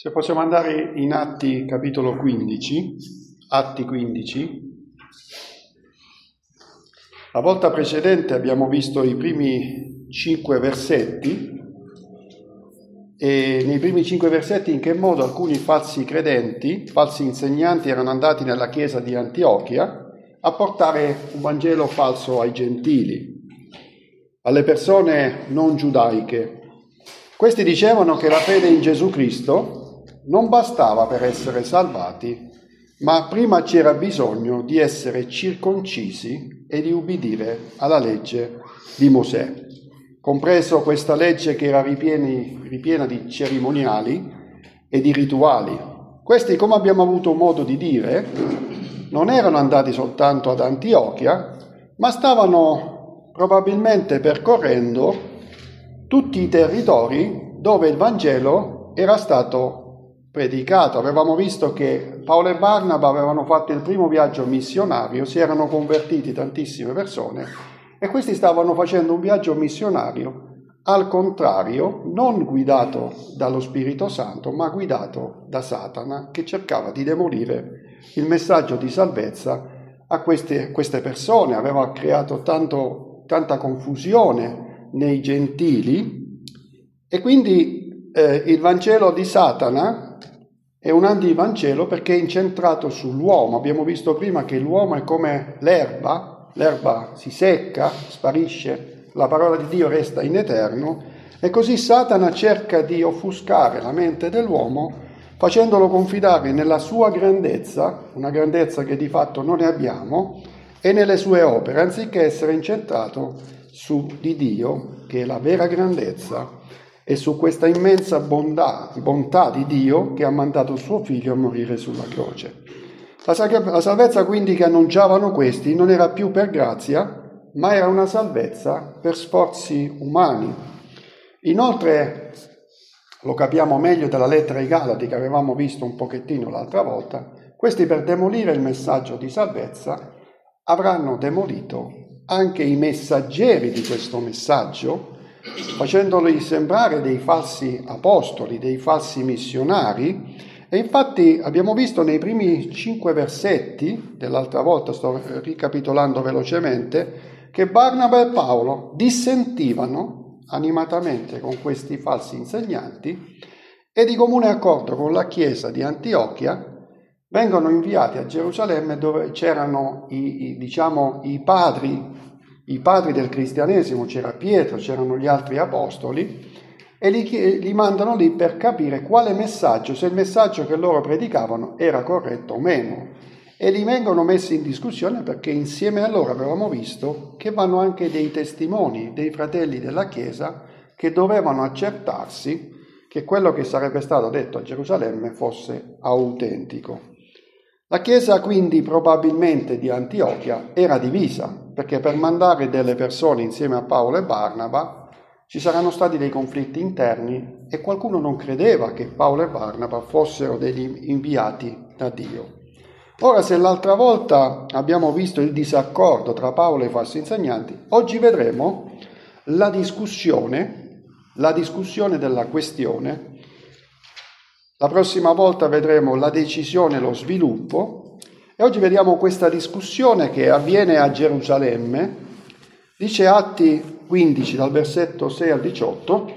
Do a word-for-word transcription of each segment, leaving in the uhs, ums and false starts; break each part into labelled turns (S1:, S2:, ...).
S1: Se possiamo andare in Atti capitolo quindici, Atti quindici. La volta precedente abbiamo visto i primi cinque versetti e nei primi cinque versetti in che modo alcuni falsi credenti, falsi insegnanti erano andati nella chiesa di Antiochia a portare un Vangelo falso ai gentili, alle persone non giudaiche. Questi dicevano che la fede in Gesù Cristo non bastava per essere salvati, ma prima c'era bisogno di essere circoncisi e di ubbidire alla legge di Mosè, compreso questa legge che era ripieni, ripiena di cerimoniali e di rituali. Questi, come abbiamo avuto modo di dire, non erano andati soltanto ad Antiochia, ma stavano probabilmente percorrendo tutti i territori dove il Vangelo era stato predicato. Avevamo visto che Paolo e Barnaba avevano fatto il primo viaggio missionario, si erano convertiti tantissime persone e questi stavano facendo un viaggio missionario, al contrario, non guidato dallo Spirito Santo, ma guidato da Satana, che cercava di demolire il messaggio di salvezza a queste, queste persone. Aveva creato tanto, tanta confusione nei gentili e quindi eh, il Vangelo di Satana è un antivangelo perché è incentrato sull'uomo. Abbiamo visto prima che l'uomo è come l'erba, l'erba si secca, sparisce, la parola di Dio resta in eterno, e così Satana cerca di offuscare la mente dell'uomo facendolo confidare nella sua grandezza, una grandezza che di fatto non ne abbiamo, e nelle sue opere, anziché essere incentrato su di Dio, che è la vera grandezza, e su questa immensa bontà, bontà di Dio che ha mandato il suo figlio a morire sulla croce. La, la salvezza quindi che annunciavano questi non era più per grazia, ma era una salvezza per sforzi umani. Inoltre, lo capiamo meglio dalla lettera ai Galati che avevamo visto un pochettino l'altra volta, questi per demolire il messaggio di salvezza avranno demolito anche i messaggeri di questo messaggio, facendoli sembrare dei falsi apostoli, dei falsi missionari. E infatti abbiamo visto nei primi cinque versetti dell'altra volta, sto ricapitolando velocemente, che Barnaba e Paolo dissentivano animatamente con questi falsi insegnanti e di comune accordo con la chiesa di Antiochia vengono inviati a Gerusalemme, dove c'erano i, i, diciamo, i padri I padri del cristianesimo, c'era Pietro, c'erano gli altri apostoli, e li, li mandano lì per capire quale messaggio, se il messaggio che loro predicavano era corretto o meno. E li vengono messi in discussione perché insieme a loro avevamo visto che vanno anche dei testimoni, dei fratelli della Chiesa, che dovevano accertarsi che quello che sarebbe stato detto a Gerusalemme fosse autentico. La Chiesa quindi probabilmente di Antiochia era divisa, perché per mandare delle persone insieme a Paolo e Barnaba ci saranno stati dei conflitti interni e qualcuno non credeva che Paolo e Barnaba fossero degli inviati da Dio. Ora, se l'altra volta abbiamo visto il disaccordo tra Paolo e i falsi insegnanti, oggi vedremo la discussione, la discussione della questione. La prossima volta vedremo la decisione e lo sviluppo, e oggi vediamo questa discussione che avviene a Gerusalemme. Dice Atti quindici, dal versetto sei al diciotto: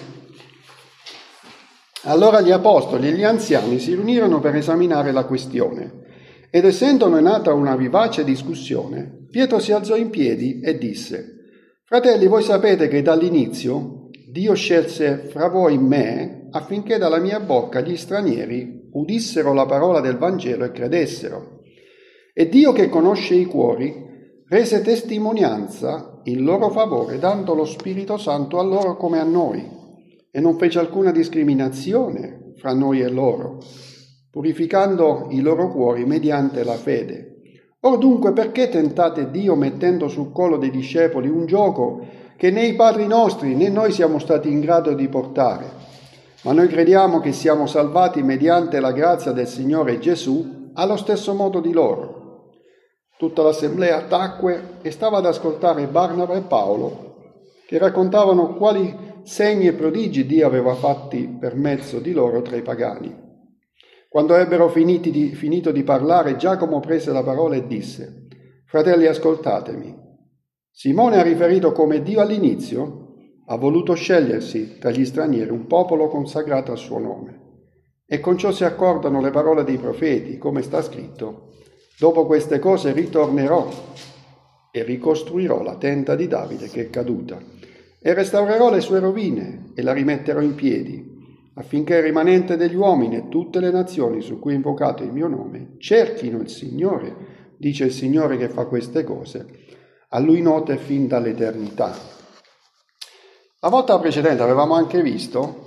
S1: allora gli apostoli e gli anziani si riunirono per esaminare la questione, ed essendone nata una vivace discussione, Pietro si alzò in piedi e disse: fratelli, voi sapete che dall'inizio Dio scelse fra voi me affinché dalla mia bocca gli stranieri udissero la parola del Vangelo e credessero. E Dio, che conosce i cuori, rese testimonianza in loro favore, dando lo Spirito Santo a loro come a noi, e non fece alcuna discriminazione fra noi e loro, purificando i loro cuori mediante la fede. Or dunque, perché tentate Dio mettendo sul collo dei discepoli un gioco che né i padri nostri né noi siamo stati in grado di portare? Ma noi crediamo che siamo salvati mediante la grazia del Signore Gesù, allo stesso modo di loro. Tutta l'assemblea tacque e stava ad ascoltare Barnaba e Paolo, che raccontavano quali segni e prodigi Dio aveva fatti per mezzo di loro tra i pagani. Quando ebbero finiti di, finito di parlare, Giacomo prese la parola e disse: «Fratelli, ascoltatemi. Simone ha riferito come Dio all'inizio ha voluto scegliersi tra gli stranieri un popolo consacrato al suo nome. E con ciò si accordano le parole dei profeti, come sta scritto: dopo queste cose ritornerò e ricostruirò la tenda di Davide che è caduta, e restaurerò le sue rovine e la rimetterò in piedi, affinché il rimanente degli uomini e tutte le nazioni su cui è invocato il mio nome cerchino il Signore, dice il Signore che fa queste cose, a Lui note fin dall'eternità». La volta precedente avevamo anche visto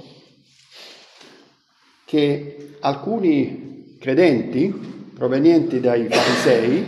S1: che alcuni credenti provenienti dai farisei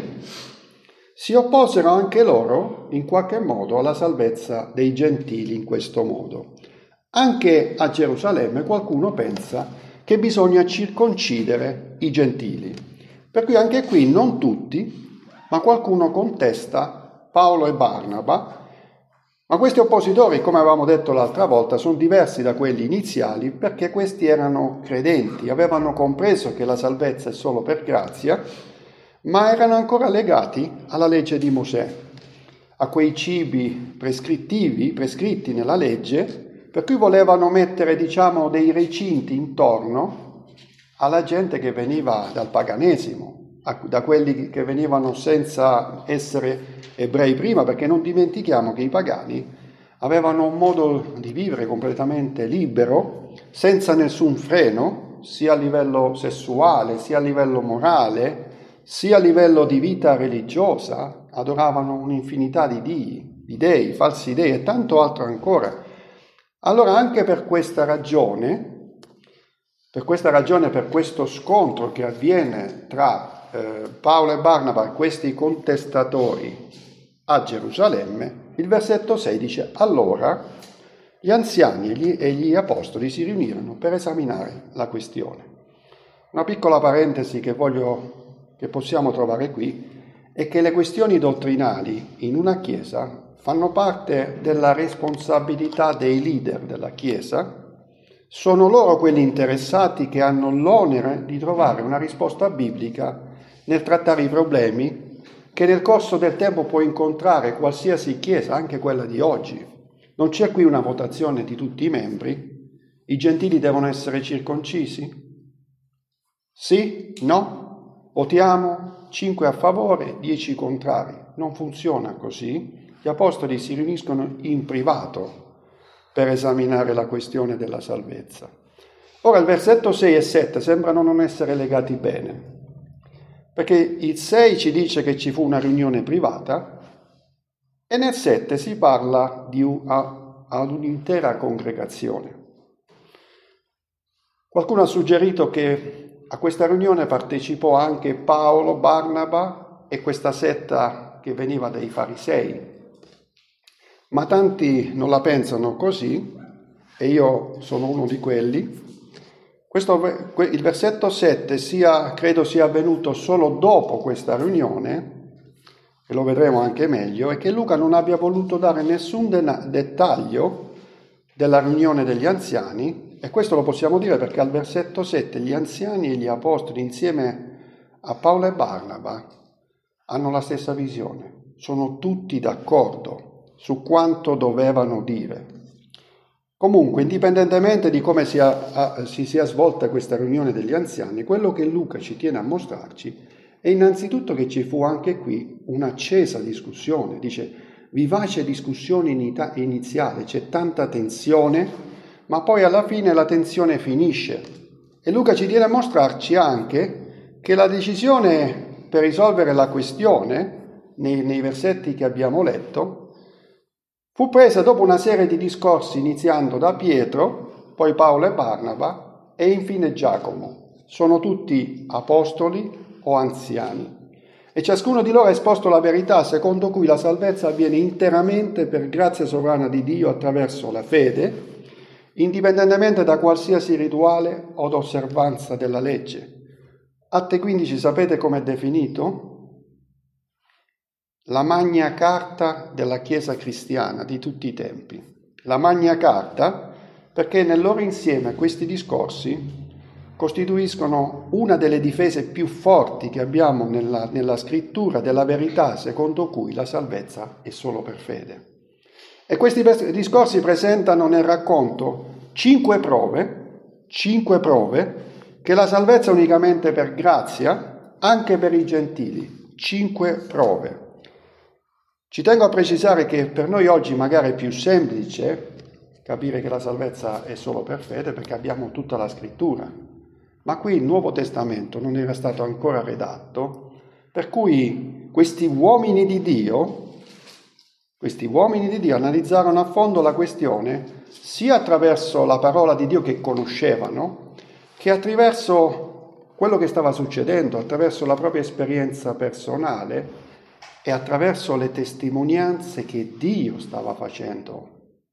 S1: si opposero anche loro in qualche modo alla salvezza dei gentili in questo modo. Anche a Gerusalemme qualcuno pensa che bisogna circoncidere i gentili, per cui anche qui non tutti, ma qualcuno contesta Paolo e Barnaba. Ma questi oppositori, come avevamo detto l'altra volta, sono diversi da quelli iniziali, perché questi erano credenti, avevano compreso che la salvezza è solo per grazia, ma erano ancora legati alla legge di Mosè, a quei cibi prescrittivi, prescritti nella legge, per cui volevano mettere, diciamo, dei recinti intorno alla gente che veniva dal paganesimo, da quelli che venivano senza essere ebrei prima, perché non dimentichiamo che i pagani avevano un modo di vivere completamente libero, senza nessun freno, sia a livello sessuale, sia a livello morale, sia a livello di vita religiosa. Adoravano un'infinità di dei, di dei, falsi dei e tanto altro ancora. Allora anche per questa ragione, per questa ragione, per questo scontro che avviene tra eh, Paolo e Barnaba, questi contestatori a Gerusalemme, il versetto sei dice: allora gli anziani e gli, e gli apostoli si riunirono per esaminare la questione. Una piccola parentesi che voglio, che possiamo trovare qui, è che le questioni dottrinali in una chiesa fanno parte della responsabilità dei leader della chiesa. Sono loro quelli interessati che hanno l'onere di trovare una risposta biblica nel trattare i problemi che nel corso del tempo può incontrare qualsiasi chiesa, anche quella di oggi. Non c'è qui una votazione di tutti i membri. I gentili devono essere circoncisi? Sì? No? Votiamo cinque a favore, dieci contrari. Non funziona così. Gli apostoli si riuniscono in privato per esaminare la questione della salvezza. Ora il versetto sei e sette sembrano non essere legati bene, perché il sei ci dice che ci fu una riunione privata e nel sette si parla di un, a, ad un'intera congregazione. Qualcuno ha suggerito che a questa riunione partecipò anche Paolo, Barnaba e questa setta che veniva dai farisei, ma tanti non la pensano così e io sono uno di quelli. Questo, il versetto sette sia, credo sia avvenuto solo dopo questa riunione, e lo vedremo anche meglio, e che Luca non abbia voluto dare nessun de- dettaglio della riunione degli anziani, e questo lo possiamo dire perché al versetto sette gli anziani e gli apostoli insieme a Paolo e Barnaba hanno la stessa visione, sono tutti d'accordo su quanto dovevano dire. Comunque, indipendentemente di come sia, a, si sia svolta questa riunione degli anziani, quello che Luca ci tiene a mostrarci è innanzitutto che ci fu anche qui un'accesa discussione. Dice, vivace discussione iniziale, c'è tanta tensione, ma poi alla fine la tensione finisce. E Luca ci tiene a mostrarci anche che la decisione per risolvere la questione, nei, nei versetti che abbiamo letto, fu presa dopo una serie di discorsi iniziando da Pietro, poi Paolo e Barnaba e infine Giacomo. Sono tutti apostoli o anziani e ciascuno di loro ha esposto la verità secondo cui la salvezza avviene interamente per grazia sovrana di Dio attraverso la fede, indipendentemente da qualsiasi rituale o osservanza della legge. Atti quindici sapete com'è definito? La Magna Carta della Chiesa cristiana di tutti i tempi. la Magna Carta, perché nel loro insieme questi discorsi costituiscono una delle difese più forti che abbiamo nella, nella scrittura della verità secondo cui la salvezza è solo per fede. E questi discorsi presentano nel racconto cinque prove, cinque prove che la salvezza è unicamente per grazia, anche per i gentili, cinque prove. Ci tengo a precisare che per noi oggi magari è più semplice capire che la salvezza è solo per fede perché abbiamo tutta la scrittura, ma qui il Nuovo Testamento non era stato ancora redatto, per cui questi uomini di Dio, questi uomini di Dio analizzarono a fondo la questione sia attraverso la parola di Dio che conoscevano, che attraverso quello che stava succedendo, attraverso la propria esperienza personale e attraverso le testimonianze che Dio stava facendo.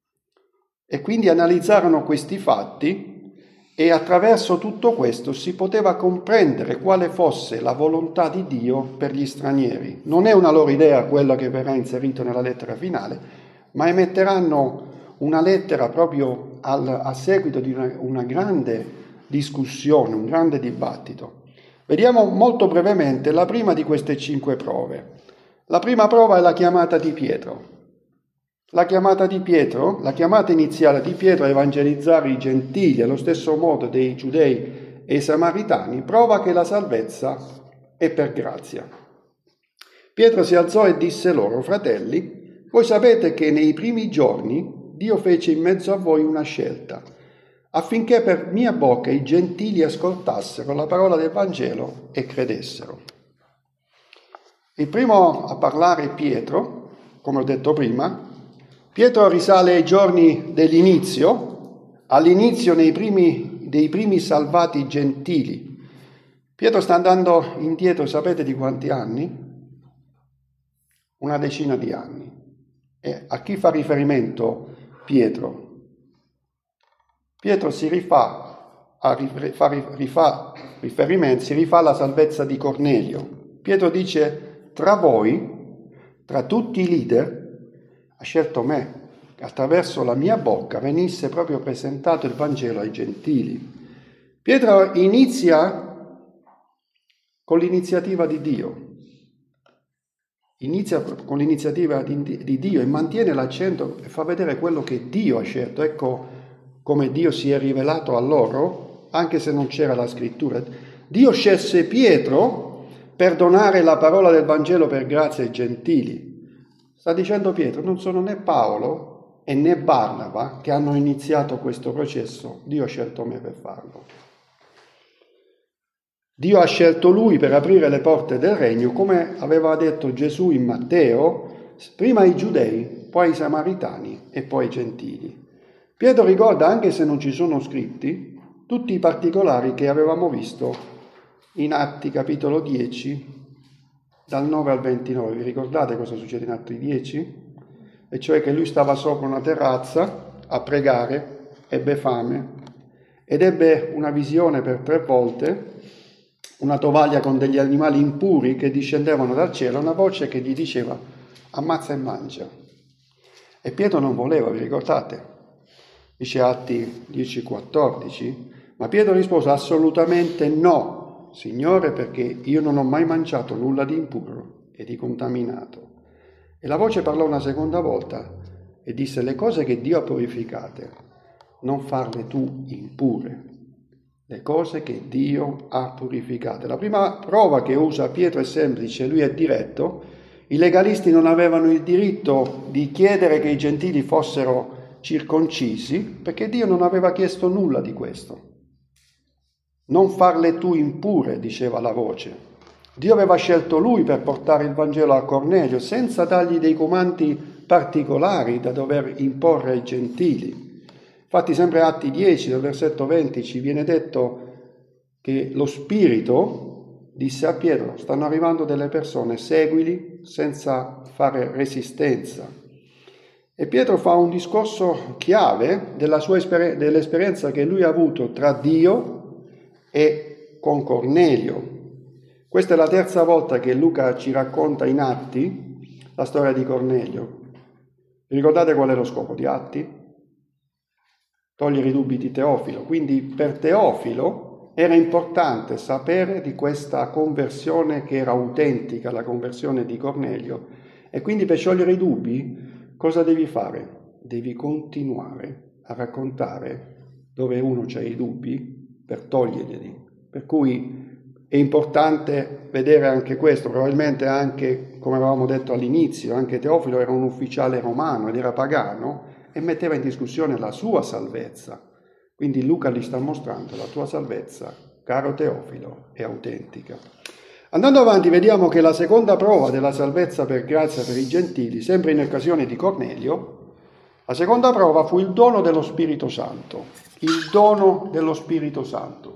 S1: E quindi analizzarono questi fatti e attraverso tutto questo si poteva comprendere quale fosse la volontà di Dio per gli stranieri. Non è una loro idea quella che verrà inserita nella lettera finale, ma emetteranno una lettera proprio al, a seguito di una, una grande discussione, un grande dibattito. Vediamo molto brevemente la prima di queste cinque prove. La prima prova è la chiamata di Pietro. La chiamata di Pietro, la chiamata iniziale di Pietro a evangelizzare i gentili allo stesso modo dei giudei e i samaritani, prova che la salvezza è per grazia. Pietro si alzò e disse loro: fratelli, voi sapete che nei primi giorni Dio fece in mezzo a voi una scelta, affinché per mia bocca i gentili ascoltassero la parola del Vangelo e credessero. Il primo a parlare è Pietro, come ho detto prima. Pietro risale ai giorni dell'inizio, all'inizio nei primi, dei primi salvati gentili. Pietro sta andando indietro, sapete di quanti anni? Una decina di anni. E a chi fa riferimento Pietro? Pietro si rifà, a, rifà, rifà riferimento, si rifà alla salvezza di Cornelio. Pietro dice: tra voi, tra tutti i leader, ha scelto me, che attraverso la mia bocca venisse proprio presentato il Vangelo ai gentili. Pietro inizia con l'iniziativa di Dio, inizia con l'iniziativa di, di Dio e mantiene l'accento e fa vedere quello che Dio ha scelto. Ecco come Dio si è rivelato a loro, anche se non c'era la scrittura. Dio scelse Pietro per donare la parola del Vangelo per grazia ai gentili. Sta dicendo Pietro: non sono né Paolo e né Barnaba che hanno iniziato questo processo, Dio ha scelto me per farlo. Dio ha scelto lui per aprire le porte del regno, come aveva detto Gesù in Matteo, prima ai giudei, poi ai samaritani e poi ai gentili. Pietro ricorda, anche se non ci sono scritti, tutti i particolari che avevamo visto in Atti capitolo dieci, dal nove al ventinove. Vi ricordate cosa succede in Atti dieci? E cioè che lui stava sopra una terrazza a pregare, ebbe fame ed ebbe una visione per tre volte, una tovaglia con degli animali impuri che discendevano dal cielo, una voce che gli diceva: ammazza e mangia. E Pietro non voleva, vi ricordate? Dice Atti dieci quattordici, ma Pietro rispose: assolutamente no, Signore, perché io non ho mai mangiato nulla di impuro e di contaminato. E la voce parlò una seconda volta e disse: le cose che Dio ha purificate, non farle tu impure. Le cose che Dio ha purificate. La prima prova che usa Pietro è semplice, lui è diretto. I legalisti non avevano il diritto di chiedere che i gentili fossero circoncisi, perché Dio non aveva chiesto nulla di questo. Non farle tu impure, diceva la voce. Dio aveva scelto lui per portare il Vangelo a Cornelio, senza dargli dei comandi particolari da dover imporre ai gentili. Infatti sempre Atti dieci, dal versetto venti, ci viene detto che lo Spirito disse a Pietro: stanno arrivando delle persone, seguili senza fare resistenza. E Pietro fa un discorso chiave della sua esper- dell'esperienza che lui ha avuto tra Dio e con Cornelio. Questa è la terza volta che Luca ci racconta in Atti la storia di Cornelio. Vi ricordate qual è lo scopo di Atti? togliere i dubbi di Teofilo. Quindi per Teofilo era importante sapere di questa conversione che era autentica, la conversione di Cornelio, e quindi per sciogliere i dubbi cosa devi fare? Devi continuare a raccontare dove uno c'ha i dubbi per toglierli. Per cui è importante vedere anche questo, probabilmente anche, come avevamo detto all'inizio, anche Teofilo era un ufficiale romano ed era pagano e metteva in discussione la sua salvezza. Quindi Luca gli sta mostrando la tua salvezza, caro Teofilo, è autentica. Andando avanti vediamo che la seconda prova della salvezza per grazia per i gentili, sempre in occasione di Cornelio, la seconda prova fu il dono dello Spirito Santo. Il dono dello Spirito Santo.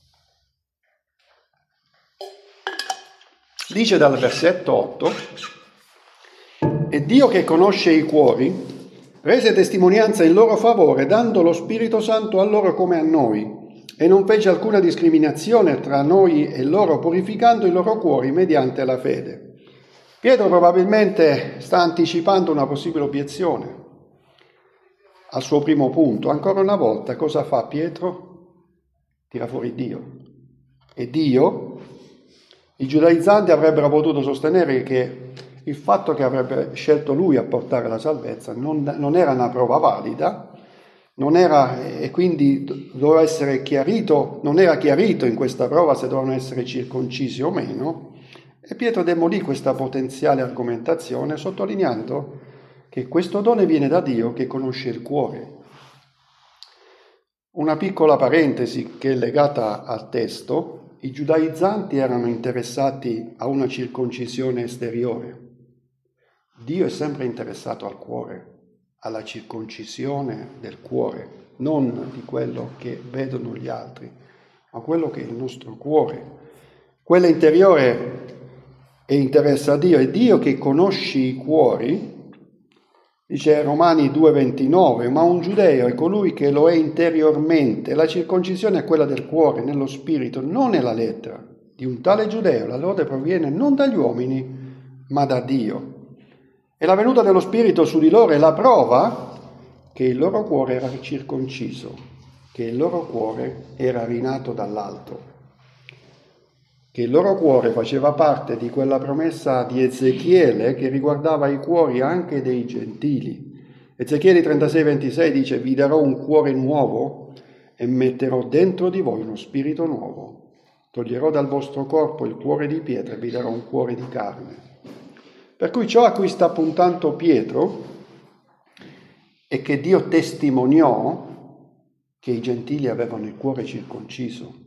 S1: Dice dal versetto otto: «E Dio che conosce i cuori rese testimonianza in loro favore, dando lo Spirito Santo a loro come a noi, e non fece alcuna discriminazione tra noi e loro, purificando i loro cuori mediante la fede». Pietro probabilmente sta anticipando una possibile obiezione al suo primo punto. Ancora una volta cosa fa Pietro? Tira fuori Dio. E Dio... I giudaizzanti avrebbero potuto sostenere che il fatto che avrebbe scelto lui a portare la salvezza non, non era una prova valida, non era, e quindi doveva essere chiarito, non era chiarito in questa prova se dovevano essere circoncisi o meno, e Pietro demolì questa potenziale argomentazione sottolineando che questo dono viene da Dio che conosce il cuore. Una piccola parentesi che è legata al testo: i giudaizzanti erano interessati a una circoncisione esteriore. Dio è sempre interessato al cuore, alla circoncisione del cuore, non di quello che vedono gli altri, ma quello che è il nostro cuore. Quello interiore è interessa a Dio, è Dio che conosce i cuori. Dice Romani due ventinove, ma un giudeo è colui che lo è interiormente. La circoncisione è quella del cuore, nello spirito, non nella lettera. Di un tale giudeo la lode proviene non dagli uomini, ma da Dio. E la venuta dello spirito su di loro è la prova che il loro cuore era circonciso, che il loro cuore era rinato dall'alto, che il loro cuore faceva parte di quella promessa di Ezechiele che riguardava i cuori anche dei gentili. Ezechiele trentasei ventisei dice: «Vi darò un cuore nuovo e metterò dentro di voi uno spirito nuovo. Toglierò dal vostro corpo il cuore di pietra e vi darò un cuore di carne». Per cui ciò a cui sta puntando Pietro è che Dio testimoniò che i gentili avevano il cuore circonciso,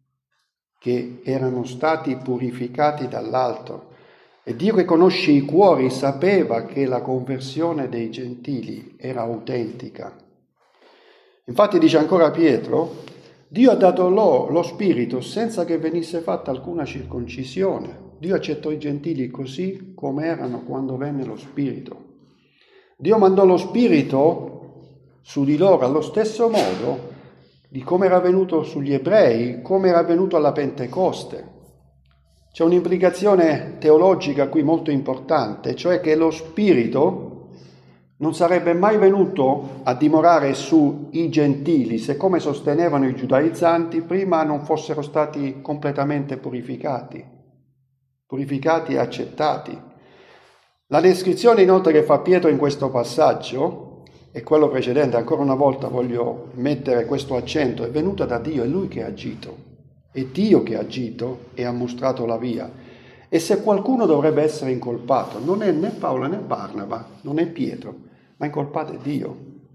S1: che erano stati purificati dall'alto, e Dio che conosce i cuori sapeva che la conversione dei gentili era autentica. Infatti dice ancora Pietro: Dio ha dato loro lo spirito senza che venisse fatta alcuna circoncisione. Dio accettò i gentili così come erano quando venne lo spirito. Dio mandò lo spirito su di loro allo stesso modo di come era avvenuto sugli ebrei, come era avvenuto alla Pentecoste. C'è un'implicazione teologica qui molto importante, cioè che lo Spirito non sarebbe mai venuto a dimorare sui gentili se, come sostenevano i giudaizzanti, prima non fossero stati completamente purificati, purificati e accettati. La descrizione inoltre che fa Pietro in questo passaggio e quello precedente, ancora una volta voglio mettere questo accento, è venuta da Dio, è Lui che ha agito, è Dio che ha agito e ha mostrato la via. E se qualcuno dovrebbe essere incolpato, non è né Paolo né Barnaba, non è Pietro, ma incolpato è Dio.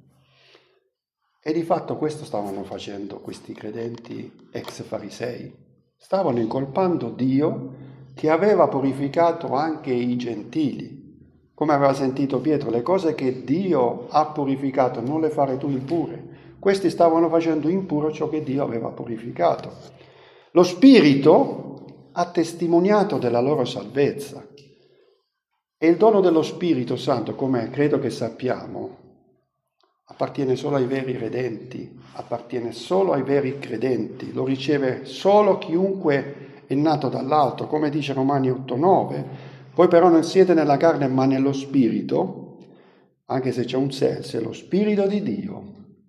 S1: E di fatto questo stavano facendo questi credenti ex farisei, stavano incolpando Dio che aveva purificato anche i gentili. Come aveva sentito Pietro, le cose che Dio ha purificato non le fare tu impure. Questi stavano facendo impuro ciò che Dio aveva purificato. Lo Spirito ha testimoniato della loro salvezza. E il dono dello Spirito Santo, come credo che sappiamo, appartiene solo ai veri redenti, appartiene solo ai veri credenti. Lo riceve solo chiunque è nato dall'alto, come dice Romani otto nove. Voi però non siete nella carne ma nello Spirito, anche se c'è un se, se lo Spirito di Dio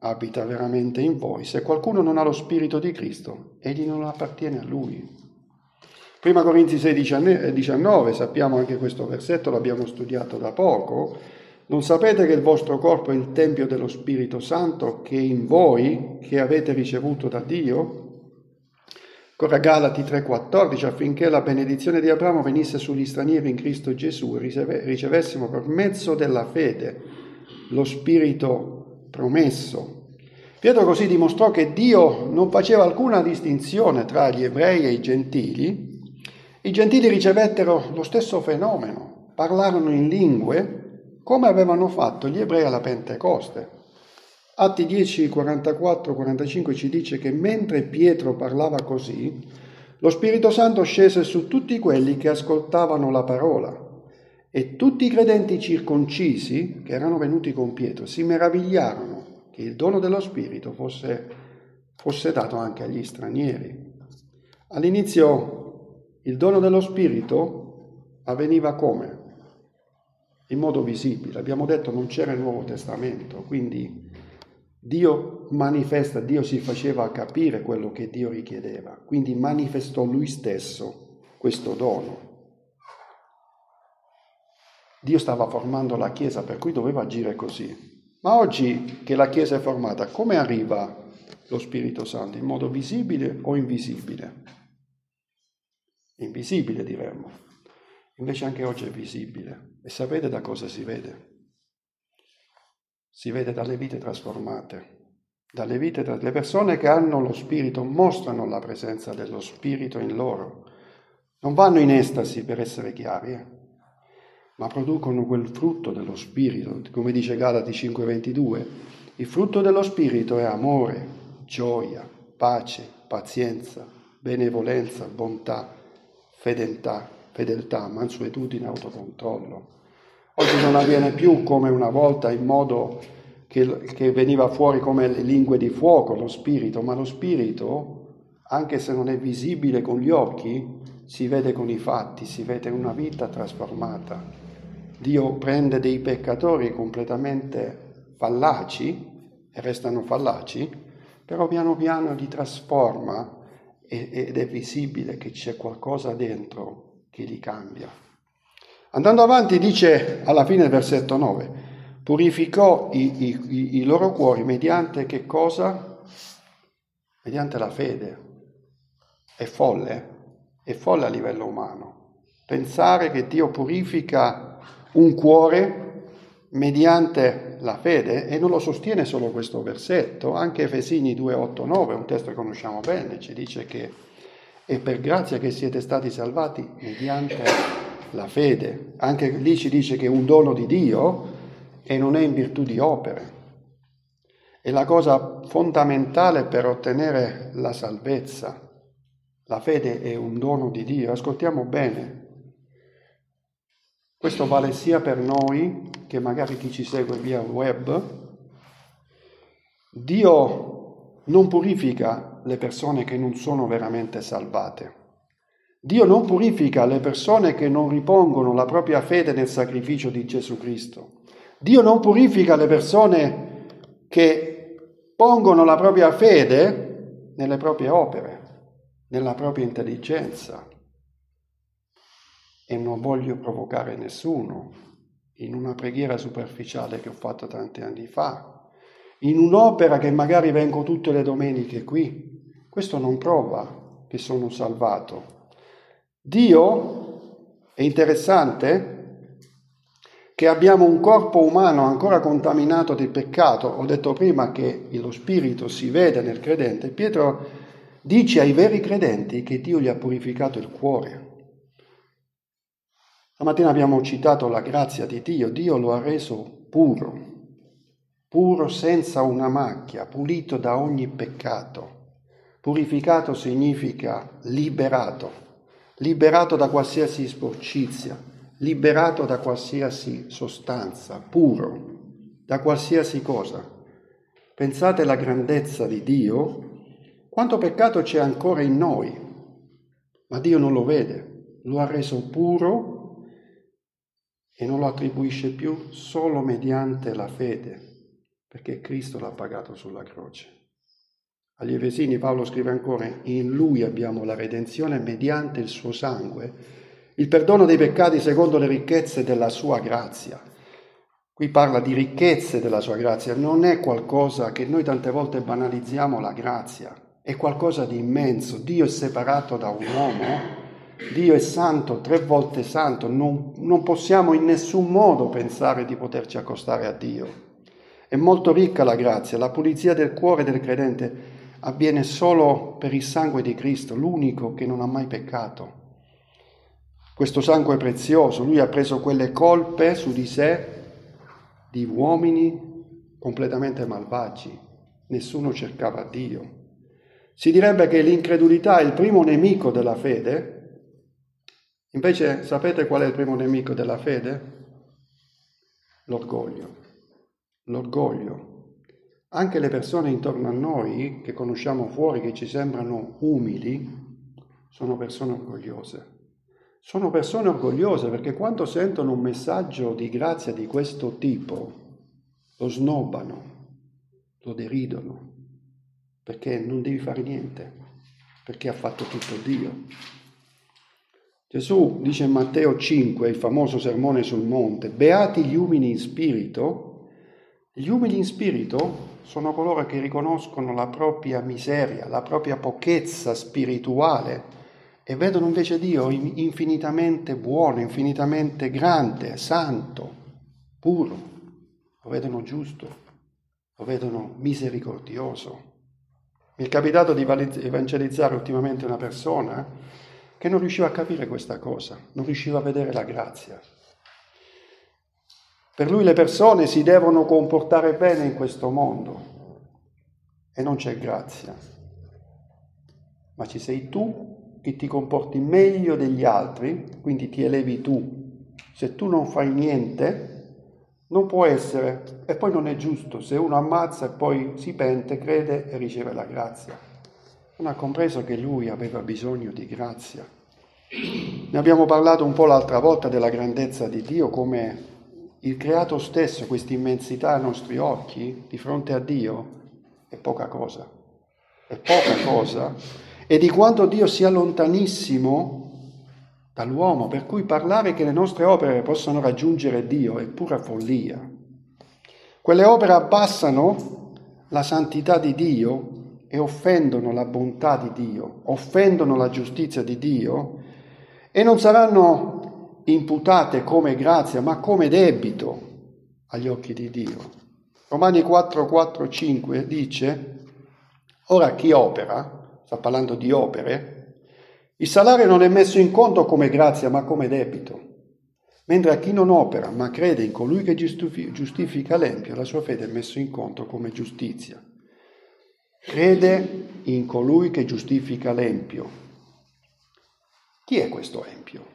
S1: abita veramente in voi. Se qualcuno non ha lo Spirito di Cristo, egli non appartiene a lui. Prima Corinzi sei diciannove, sappiamo anche questo versetto, l'abbiamo studiato da poco. Non sapete che il vostro corpo è il tempio dello Spirito Santo che è in voi, che avete ricevuto da Dio? Ancora Galati tre quattordici, affinché la benedizione di Abramo venisse sugli stranieri in Cristo Gesù, ricevessimo per mezzo della fede lo Spirito promesso. Pietro così dimostrò che Dio non faceva alcuna distinzione tra gli ebrei e i gentili. I gentili ricevettero lo stesso fenomeno, parlarono in lingue come avevano fatto gli ebrei alla Pentecoste. Atti dieci, quarantaquattro quarantacinque ci dice che mentre Pietro parlava così, lo Spirito Santo scese su tutti quelli che ascoltavano la parola e tutti i credenti circoncisi che erano venuti con Pietro si meravigliarono che il dono dello Spirito fosse, fosse dato anche agli stranieri. All'inizio il dono dello Spirito avveniva come? In modo visibile. Abbiamo detto non c'era il Nuovo Testamento, quindi Dio manifesta, Dio si faceva capire quello che Dio richiedeva, quindi manifestò Lui stesso questo dono. Dio stava formando la Chiesa, per cui doveva agire così. Ma oggi che la Chiesa è formata, come arriva lo Spirito Santo? In modo visibile o invisibile? Invisibile diremmo. Invece anche oggi è visibile. E sapete da cosa si vede? Si vede dalle vite trasformate, dalle vite tra le persone che hanno lo Spirito, mostrano la presenza dello Spirito in loro. Non vanno in estasi per essere chiari, eh? ma producono quel frutto dello Spirito, come dice Galati cinque ventidue. Il frutto dello Spirito è amore, gioia, pace, pazienza, benevolenza, bontà, fedeltà, fedeltà, mansuetudine, autocontrollo. Oggi non avviene più come una volta in modo che, che veniva fuori come le lingue di fuoco, lo Spirito, ma lo Spirito, anche se non è visibile con gli occhi, si vede con i fatti, si vede una vita trasformata. Dio prende dei peccatori completamente fallaci, e restano fallaci, però piano piano li trasforma ed è visibile che c'è qualcosa dentro che li cambia. Andando avanti dice alla fine del versetto nove, purificò i, i, i loro cuori mediante che cosa? Mediante la fede. È folle, è folle a livello umano. Pensare che Dio purifica un cuore mediante la fede, e non lo sostiene solo questo versetto, anche Efesini due, otto, nove, un testo che conosciamo bene, ci dice che è per grazia che siete stati salvati mediante la fede. Anche lì ci dice che è un dono di Dio e non è in virtù di opere. È la cosa fondamentale per ottenere la salvezza. La fede è un dono di Dio. Ascoltiamo bene. Questo vale sia per noi che magari chi ci segue via web. Dio non purifica le persone che non sono veramente salvate. Dio non purifica le persone che non ripongono la propria fede nel sacrificio di Gesù Cristo. Dio non purifica le persone che pongono la propria fede nelle proprie opere, nella propria intelligenza. E non voglio provocare nessuno in una preghiera superficiale che ho fatto tanti anni fa, in un'opera che magari vengo tutte le domeniche qui. Questo non prova che sono salvato. Dio, è interessante che abbiamo un corpo umano ancora contaminato di peccato. Ho detto prima che lo Spirito si vede nel credente. Pietro dice ai veri credenti che Dio gli ha purificato il cuore. Stamattina abbiamo citato la grazia di Dio. Dio lo ha reso puro, puro senza una macchia, pulito da ogni peccato. Purificato significa liberato. Liberato da qualsiasi sporcizia, liberato da qualsiasi sostanza, puro, da qualsiasi cosa. Pensate alla grandezza di Dio, quanto peccato c'è ancora in noi, ma Dio non lo vede, lo ha reso puro e non lo attribuisce più solo mediante la fede. Perché Cristo l'ha pagato sulla croce. Agli Efesini Paolo scrive ancora: in Lui abbiamo la redenzione mediante il suo sangue, il perdono dei peccati secondo le ricchezze della sua grazia. Qui parla di ricchezze della sua grazia, non è qualcosa che noi tante volte banalizziamo la grazia, è qualcosa di immenso. Dio è separato da un uomo, Dio è santo, tre volte santo, non, non possiamo in nessun modo pensare di poterci accostare a Dio. È molto ricca la grazia, la pulizia del cuore del credente avviene solo per il sangue di Cristo, l'unico che non ha mai peccato. Questo sangue è prezioso, lui ha preso quelle colpe su di sé di uomini completamente malvagi, nessuno cercava Dio. Si direbbe che l'incredulità è il primo nemico della fede, invece sapete qual è il primo nemico della fede? L'orgoglio. L'orgoglio. Anche le persone intorno a noi, che conosciamo fuori, che ci sembrano umili, sono persone orgogliose. Sono persone orgogliose perché quando sentono un messaggio di grazia di questo tipo, lo snobbano, lo deridono, perché non devi fare niente, perché ha fatto tutto Dio. Gesù dice in Matteo cinque, il famoso sermone sul monte: beati gli umili in spirito. Gli umili in spirito sono coloro che riconoscono la propria miseria, la propria pochezza spirituale e vedono invece Dio infinitamente buono, infinitamente grande, santo, puro. Lo vedono giusto, lo vedono misericordioso. Mi è capitato di evangelizzare ultimamente una persona che non riusciva a capire questa cosa, non riusciva a vedere la grazia. Per lui le persone si devono comportare bene in questo mondo e non c'è grazia, ma ci sei tu che ti comporti meglio degli altri, quindi ti elevi tu. Se tu non fai niente, non può essere, e poi non è giusto, se uno ammazza e poi si pente, crede e riceve la grazia. Non ha compreso che lui aveva bisogno di grazia. Ne abbiamo parlato un po' l'altra volta della grandezza di Dio, come il creato stesso, questa immensità ai nostri occhi, di fronte a Dio, è poca cosa. È poca cosa. E di quanto Dio sia lontanissimo dall'uomo, per cui parlare che le nostre opere possano raggiungere Dio è pura follia. Quelle opere abbassano la santità di Dio e offendono la bontà di Dio, offendono la giustizia di Dio e non saranno imputate come grazia, ma come debito agli occhi di Dio. Romani quattro, quattro, cinque dice: ora chi opera, sta parlando di opere, il salario non è messo in conto come grazia, ma come debito. Mentre a chi non opera, ma crede in colui che giustifica l'empio, la sua fede è messa in conto come giustizia. Crede in colui che giustifica l'empio. Chi è questo empio?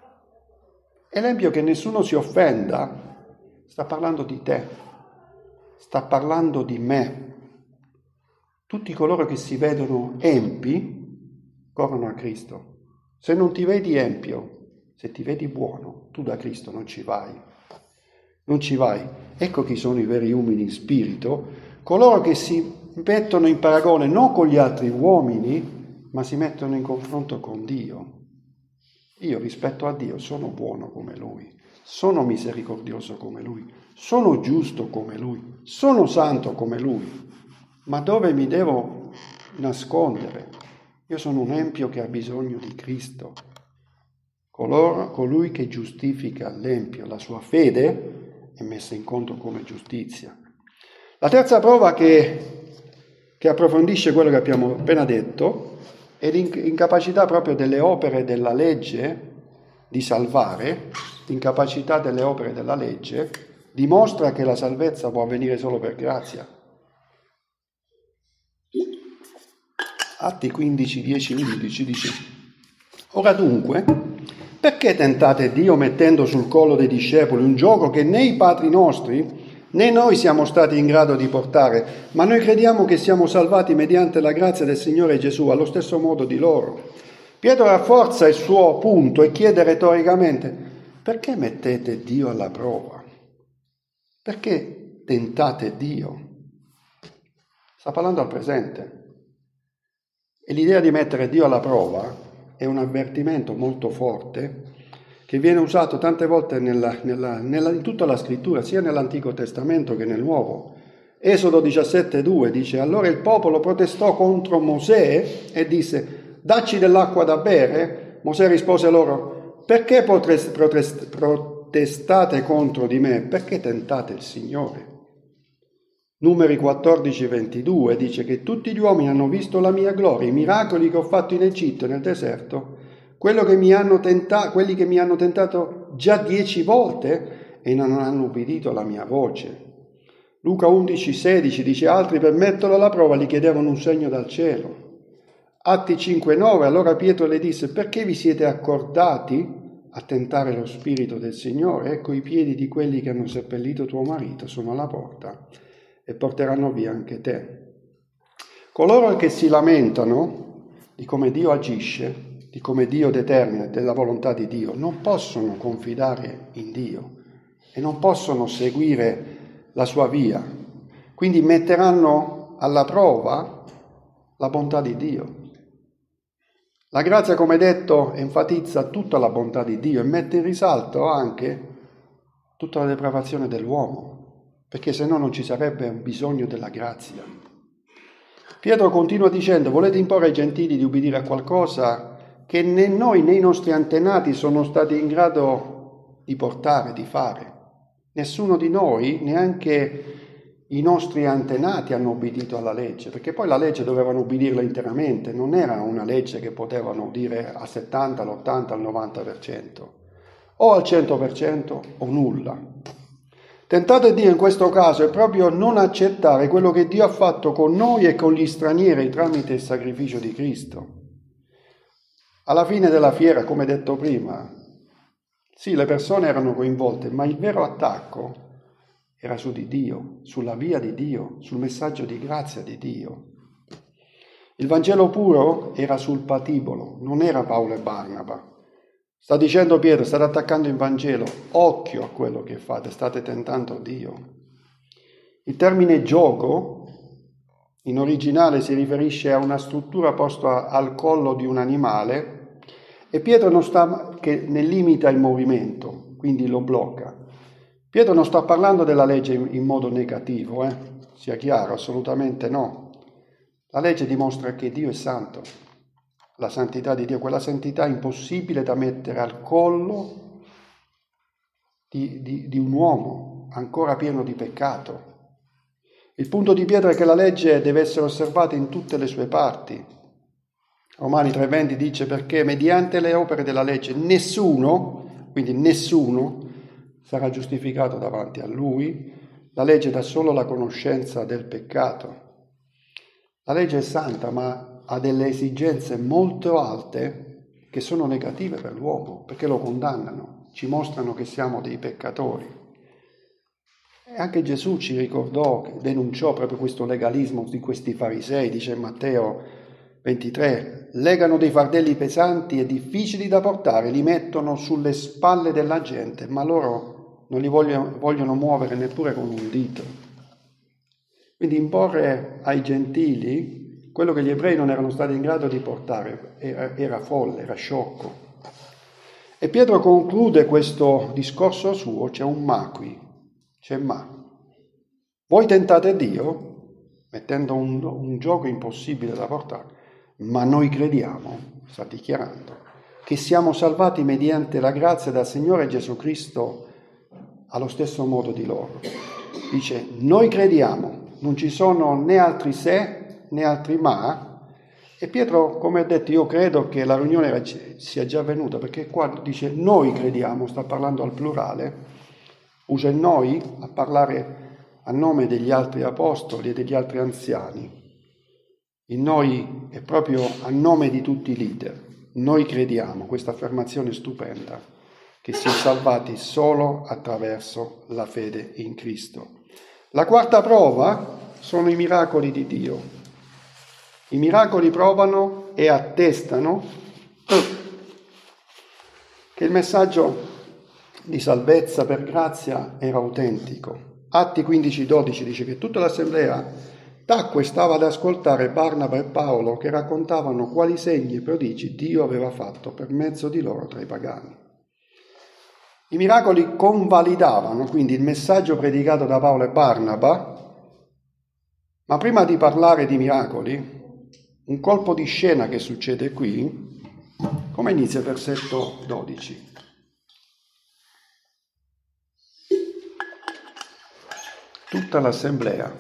S1: È l'empio che nessuno si offenda, sta parlando di te, sta parlando di me. Tutti coloro che si vedono empi corrono a Cristo. Se non ti vedi empio, se ti vedi buono, tu da Cristo non ci vai. Non ci vai. Ecco chi sono i veri umili in spirito, coloro che si mettono in paragone non con gli altri uomini, ma si mettono in confronto con Dio. Io rispetto a Dio sono buono come Lui, sono misericordioso come Lui, sono giusto come Lui, sono santo come Lui. Ma dove mi devo nascondere? Io sono un empio che ha bisogno di Cristo. Coloro, colui che giustifica l'empio, la sua fede è messa in conto come giustizia. La terza prova che, che approfondisce quello che abbiamo appena detto è l'incapacità proprio delle opere della legge di salvare, l'incapacità delle opere della legge dimostra che la salvezza può avvenire solo per grazia. Atti quindici, dieci, undici dice: ora dunque, perché tentate Dio mettendo sul collo dei discepoli un gioco che né i padri nostri né noi siamo stati in grado di portare, ma noi crediamo che siamo salvati mediante la grazia del Signore Gesù, allo stesso modo di loro. Pietro rafforza il suo punto e chiede retoricamente: perché mettete Dio alla prova? Perché tentate Dio? sta parlando al presente. E l'idea di mettere Dio alla prova è un avvertimento molto forte che viene usato tante volte nella, nella, nella, in tutta la scrittura, sia nell'Antico Testamento che nel Nuovo. Esodo diciassette due dice: allora il popolo protestò contro Mosè e disse: dacci dell'acqua da bere. Mosè rispose loro: perché protest, protest, protestate contro di me? Perché tentate il Signore? Numeri quattordici ventidue dice che tutti gli uomini hanno visto la mia gloria, i miracoli che ho fatto in Egitto e nel deserto, quello che mi hanno tenta- quelli che mi hanno tentato già dieci volte e non hanno ubbidito alla mia voce. Luca undici sedici dice: altri per metterlo alla prova gli chiedevano un segno dal cielo. Atti cinque nove, allora Pietro le disse: perché vi siete accordati a tentare lo spirito del Signore? Ecco, i piedi di quelli che hanno seppellito tuo marito sono alla porta e porteranno via anche te. Coloro che si lamentano di come Dio agisce, di come Dio determina, della volontà di Dio, non possono confidare in Dio e non possono seguire la sua via, quindi metteranno alla prova la bontà di Dio. La grazia, come detto, enfatizza tutta la bontà di Dio e mette in risalto anche tutta la depravazione dell'uomo, perché se no non ci sarebbe un bisogno della grazia. Pietro continua dicendo: volete imporre ai gentili di ubbidire a qualcosa che né noi né i nostri antenati sono stati in grado di portare, di fare. Nessuno di noi, neanche i nostri antenati, hanno ubbidito alla legge, perché poi la legge dovevano ubbidirla interamente, non era una legge che potevano udire al settanta, all'ottanta, al novanta per cento, o al cento per cento o nulla. Tentate Dio in questo caso è proprio non accettare quello che Dio ha fatto con noi e con gli stranieri tramite il sacrificio di Cristo. Alla fine della fiera, come detto prima, sì, le persone erano coinvolte, ma il vero attacco era su di Dio, sulla via di Dio, sul messaggio di grazia di Dio. Il Vangelo puro era sul patibolo, non era Paolo e Barnaba. Sta dicendo Pietro, state attaccando il Vangelo, occhio a quello che fate, state tentando Dio. Il termine gioco in originale si riferisce a una struttura posta al collo di un animale e Pietro non sta, che ne limita il movimento, quindi lo blocca. Pietro non sta parlando della legge in, in modo negativo, eh? sia chiaro, assolutamente no. La legge dimostra che Dio è santo. La santità di Dio, quella santità impossibile da mettere al collo di, di, di un uomo ancora pieno di peccato. Il punto di Pietro è che la legge deve essere osservata in tutte le sue parti. Romani tre venti dice: perché mediante le opere della legge nessuno, quindi nessuno, sarà giustificato davanti a lui. La legge dà solo la conoscenza del peccato. La legge è santa, ma ha delle esigenze molto alte che sono negative per l'uomo, perché lo condannano, ci mostrano che siamo dei peccatori. E anche Gesù ci ricordò, denunciò proprio questo legalismo di questi farisei, dice in Matteo ventitré, legano dei fardelli pesanti e difficili da portare, li mettono sulle spalle della gente, ma loro non li vogliono, vogliono muovere neppure con un dito. Quindi imporre ai gentili quello che gli ebrei non erano stati in grado di portare era, era folle, era sciocco. E Pietro conclude questo discorso suo, c'è un ma qui, c'è ma. Voi tentate Dio, mettendo un, un gioco impossibile da portare, ma noi crediamo, sta dichiarando, che siamo salvati mediante la grazia del Signore Gesù Cristo allo stesso modo di loro. Dice, noi crediamo, non ci sono né altri se né altri ma, e Pietro, come ha detto, io credo che la riunione era, sia già avvenuta, perché qua dice noi crediamo, sta parlando al plurale, usa il noi a parlare a nome degli altri apostoli e degli altri anziani. Il noi è proprio a nome di tutti i leader. Noi crediamo, questa affermazione stupenda, che si è salvati solo attraverso la fede in Cristo. La quarta prova sono i miracoli di Dio. I miracoli provano e attestano che il messaggio di salvezza per grazia era autentico. Atti quindici dodici dice che tutta l'assemblea tacque e stava ad ascoltare Barnaba e Paolo che raccontavano quali segni e prodigi Dio aveva fatto per mezzo di loro tra i pagani. I miracoli convalidavano quindi il messaggio predicato da Paolo e Barnaba, ma prima di parlare di miracoli, un colpo di scena che succede qui, come inizia il versetto dodici. Tutta l'assemblea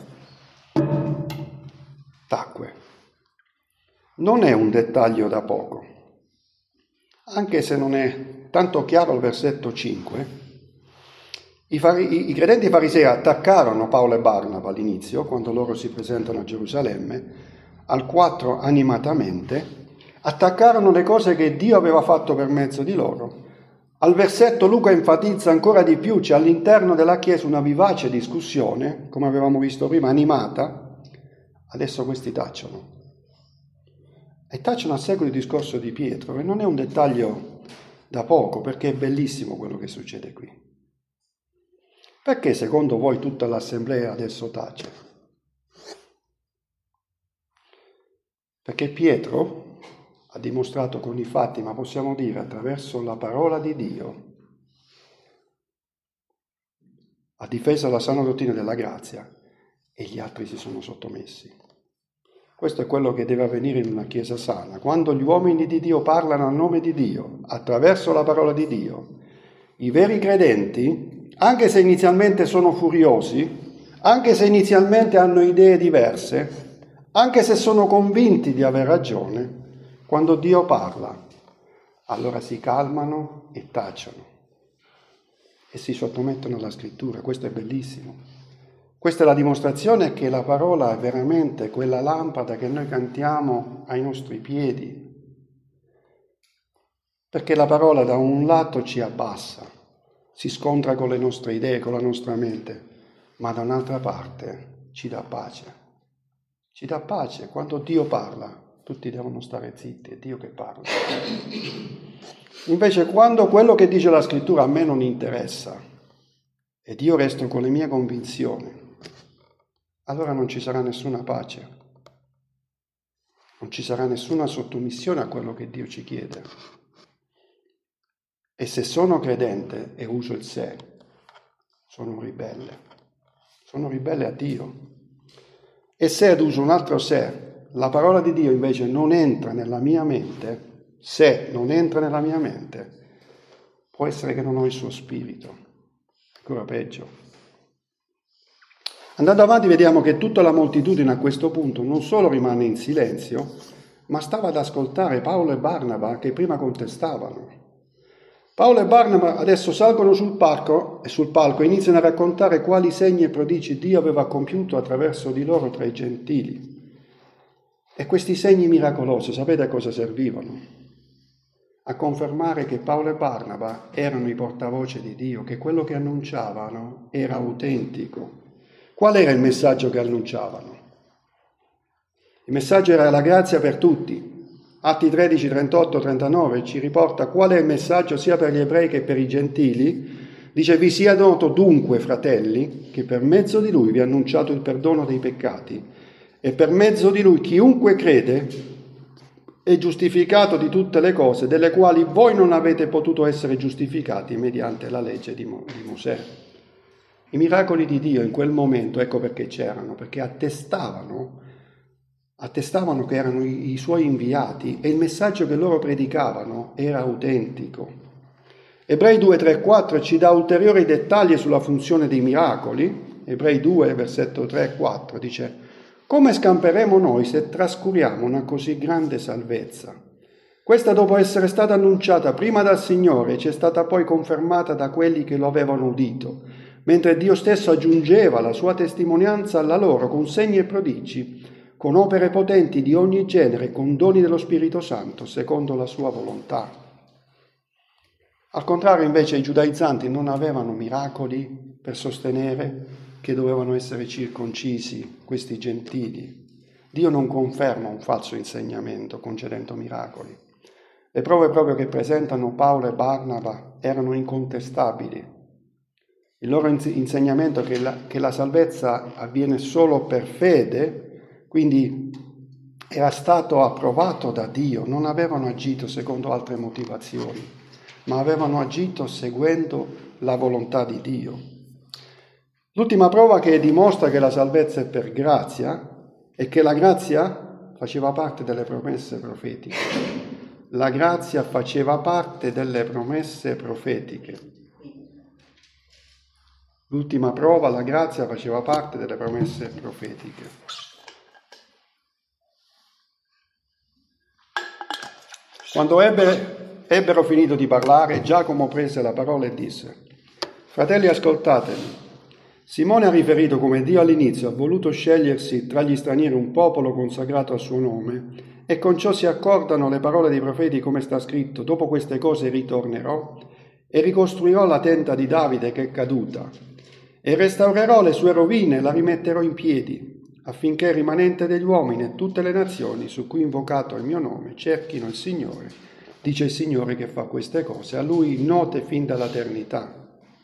S1: tacque. Non è un dettaglio da poco, anche se non è tanto chiaro il versetto cinque. I, fari- i credenti farisei attaccarono Paolo e Barnaba all'inizio, quando loro si presentano a Gerusalemme. Al quattro animatamente attaccarono le cose che Dio aveva fatto per mezzo di loro. Al versetto Luca enfatizza ancora di più, c'è all'interno della Chiesa una vivace discussione, come avevamo visto prima, animata. Adesso questi tacciono. E tacciono a seguito il discorso di Pietro, e non è un dettaglio da poco, perché è bellissimo quello che succede qui. Perché secondo voi tutta l'assemblea adesso tace? Perché Pietro ha dimostrato con i fatti, ma possiamo dire attraverso la parola di Dio, ha difeso la sana dottrina della grazia e gli altri si sono sottomessi. Questo è quello che deve avvenire in una Chiesa sana. Quando gli uomini di Dio parlano a nome di Dio, attraverso la parola di Dio, i veri credenti, anche se inizialmente sono furiosi, anche se inizialmente hanno idee diverse, anche se sono convinti di aver ragione, quando Dio parla, allora si calmano e tacciono e si sottomettono alla scrittura. Questo è bellissimo. Questa è la dimostrazione che la parola è veramente quella lampada che noi cantiamo ai nostri piedi, perché la parola da un lato ci abbassa, si scontra con le nostre idee, con la nostra mente, ma da un'altra parte ci dà pace. Ci dà pace. Quando Dio parla, tutti devono stare zitti, è Dio che parla. Invece quando quello che dice la scrittura a me non interessa ed io resto con le mie convinzioni, allora non ci sarà nessuna pace, non ci sarà nessuna sottomissione a quello che Dio ci chiede. E se sono credente e uso il se, sono un ribelle, sono ribelle a Dio. E se ad uso un altro se, la parola di Dio invece non entra nella mia mente, se non entra nella mia mente, può essere che non ho il suo spirito, ancora peggio. Andando avanti vediamo che tutta la moltitudine a questo punto non solo rimane in silenzio, ma stava ad ascoltare Paolo e Barnaba che prima contestavano. Paolo e Barnaba adesso salgono sul palco e sul palco iniziano a raccontare quali segni e prodigi Dio aveva compiuto attraverso di loro tra i gentili. E questi segni miracolosi, sapete a cosa servivano? A confermare che Paolo e Barnaba erano i portavoce di Dio, che quello che annunciavano era autentico. Qual era il messaggio che annunciavano? Il messaggio era la grazia per tutti. Atti tredici, trentotto, trentanove ci riporta qual è il messaggio sia per gli ebrei che per i gentili. Dice: vi sia noto dunque, fratelli, che per mezzo di lui vi è annunciato il perdono dei peccati e per mezzo di lui chiunque crede è giustificato di tutte le cose delle quali voi non avete potuto essere giustificati mediante la legge di, Mo- di Mosè. I miracoli di Dio in quel momento, ecco perché c'erano, perché attestavano attestavano che erano i, i suoi inviati e il messaggio che loro predicavano era autentico. Ebrei due, tre, quattro ci dà ulteriori dettagli sulla funzione dei miracoli. Ebrei due, versetto tre e quattro dice: come scamperemo noi se trascuriamo una così grande salvezza? Questa, dopo essere stata annunciata prima dal Signore, ci è stata poi confermata da quelli che lo avevano udito, mentre Dio stesso aggiungeva la sua testimonianza alla loro con segni e prodigi, con opere potenti di ogni genere, con doni dello Spirito Santo, secondo la sua volontà. Al contrario, invece, i giudaizzanti non avevano miracoli per sostenere che dovevano essere circoncisi questi gentili. Dio non conferma un falso insegnamento concedendo miracoli. Le prove proprio che presentano Paolo e Barnaba erano incontestabili. Il loro insegnamento che la, che la salvezza avviene solo per fede quindi era stato approvato da Dio, non avevano agito secondo altre motivazioni, ma avevano agito seguendo la volontà di Dio. L'ultima prova che dimostra che la salvezza è per grazia è che la grazia faceva parte delle promesse profetiche. La grazia faceva parte delle promesse profetiche. L'ultima prova, la grazia faceva parte delle promesse profetiche. Quando ebbe, ebbero finito di parlare, Giacomo prese la parola e disse: «Fratelli, ascoltatemi. Simone ha riferito come Dio all'inizio ha voluto scegliersi tra gli stranieri un popolo consacrato al suo nome, e con ciò si accordano le parole dei profeti, come sta scritto: dopo queste cose ritornerò e ricostruirò la tenda di Davide che è caduta, e restaurerò le sue rovine e la rimetterò in piedi, affinché il rimanente degli uomini e tutte le nazioni su cui ho invocato il mio nome cerchino il Signore, dice il Signore che fa queste cose, a Lui note fin dall'eternità».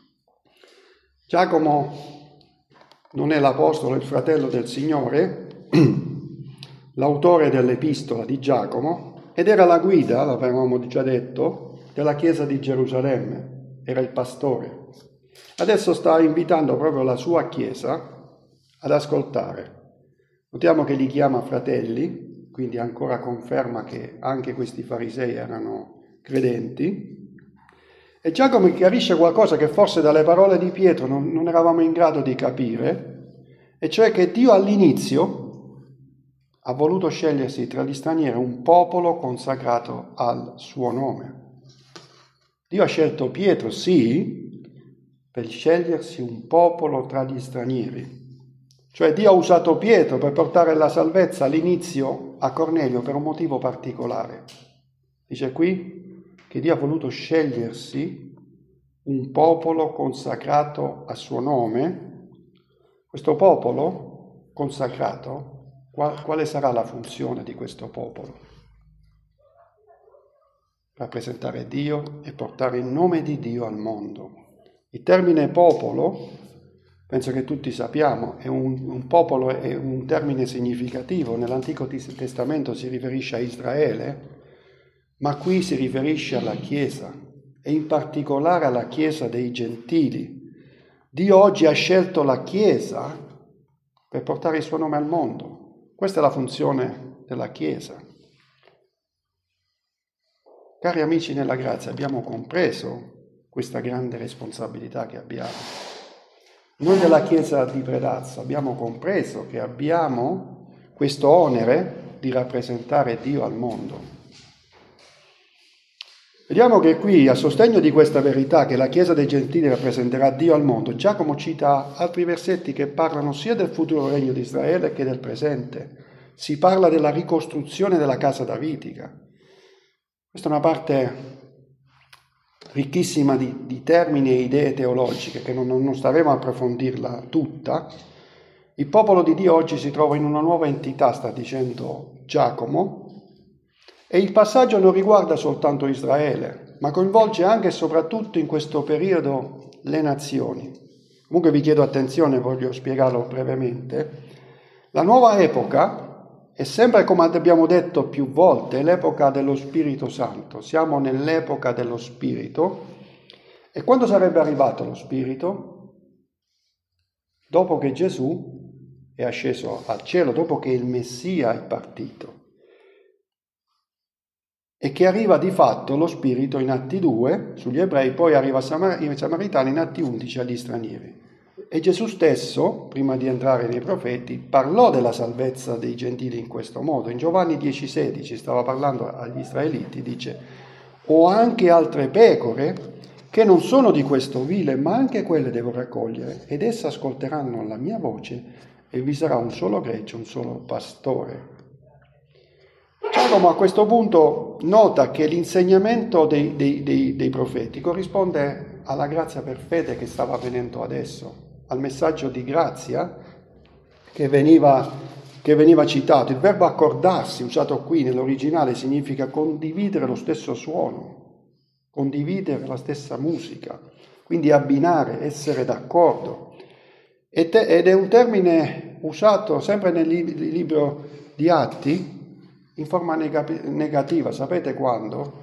S1: Giacomo non è l'apostolo, è il fratello del Signore, l'autore dell'epistola di Giacomo, ed era la guida, l'avevamo già detto, della chiesa di Gerusalemme, era il pastore. Adesso sta invitando proprio la sua chiesa ad ascoltare. Notiamo che li chiama fratelli, quindi ancora conferma che anche questi farisei erano credenti. E Giacomo chiarisce qualcosa che forse dalle parole di Pietro non, non eravamo in grado di capire, e cioè che Dio all'inizio ha voluto scegliersi tra gli stranieri un popolo consacrato al suo nome. Dio ha scelto Pietro, sì, per scegliersi un popolo tra gli stranieri. Cioè Dio ha usato Pietro per portare la salvezza all'inizio a Cornelio per un motivo particolare. Dice qui che Dio ha voluto scegliersi un popolo consacrato al suo nome. Questo popolo consacrato, quale sarà la funzione di questo popolo? Rappresentare Dio e portare il nome di Dio al mondo. Il termine popolo, penso che tutti sappiamo, è un, un popolo è un termine significativo. Nell'Antico Testamento si riferisce a Israele, ma qui si riferisce alla Chiesa, e in particolare alla Chiesa dei Gentili. Dio oggi ha scelto la Chiesa per portare il suo nome al mondo. Questa è la funzione della Chiesa. Cari amici nella grazia, abbiamo compreso questa grande responsabilità che abbiamo. Noi della Chiesa di Predazzo abbiamo compreso che abbiamo questo onere di rappresentare Dio al mondo. Vediamo che qui, a sostegno di questa verità che la Chiesa dei Gentili rappresenterà Dio al mondo, Giacomo cita altri versetti che parlano sia del futuro regno di Israele che del presente. Si parla della ricostruzione della casa davidica. Questa è una parte ricchissima di, di termini e idee teologiche che non, non staremo a approfondirla tutta. Il popolo di Dio oggi si trova in una nuova entità, sta dicendo Giacomo, e il passaggio non riguarda soltanto Israele, ma coinvolge anche e soprattutto in questo periodo le nazioni. Comunque vi chiedo attenzione, voglio spiegarlo brevemente. La nuova epoca è sempre, come abbiamo detto più volte, l'epoca dello Spirito Santo. Siamo nell'epoca dello Spirito. E quando sarebbe arrivato lo Spirito? Dopo che Gesù è asceso al cielo, dopo che il Messia è partito. E che arriva di fatto lo Spirito in Atti due sugli ebrei, poi arriva ai Samaritani in Atti undici agli stranieri. E Gesù stesso, prima di entrare nei profeti, parlò della salvezza dei gentili in questo modo. In Giovanni dieci sedici stava parlando agli israeliti, dice: «Ho anche altre pecore che non sono di questo vile, ma anche quelle devo raccogliere, ed esse ascolteranno la mia voce, e vi sarà un solo gregge, un solo pastore». Giacomo a questo punto nota che l'insegnamento dei, dei, dei, dei profeti corrisponde alla grazia per fede che stava avvenendo adesso, al messaggio di grazia che veniva, che veniva citato. Il verbo accordarsi, usato qui nell'originale, significa condividere lo stesso suono, condividere la stessa musica, quindi abbinare, essere d'accordo. Ed è un termine usato sempre nel libro di Atti in forma neg- negativa. Sapete quando?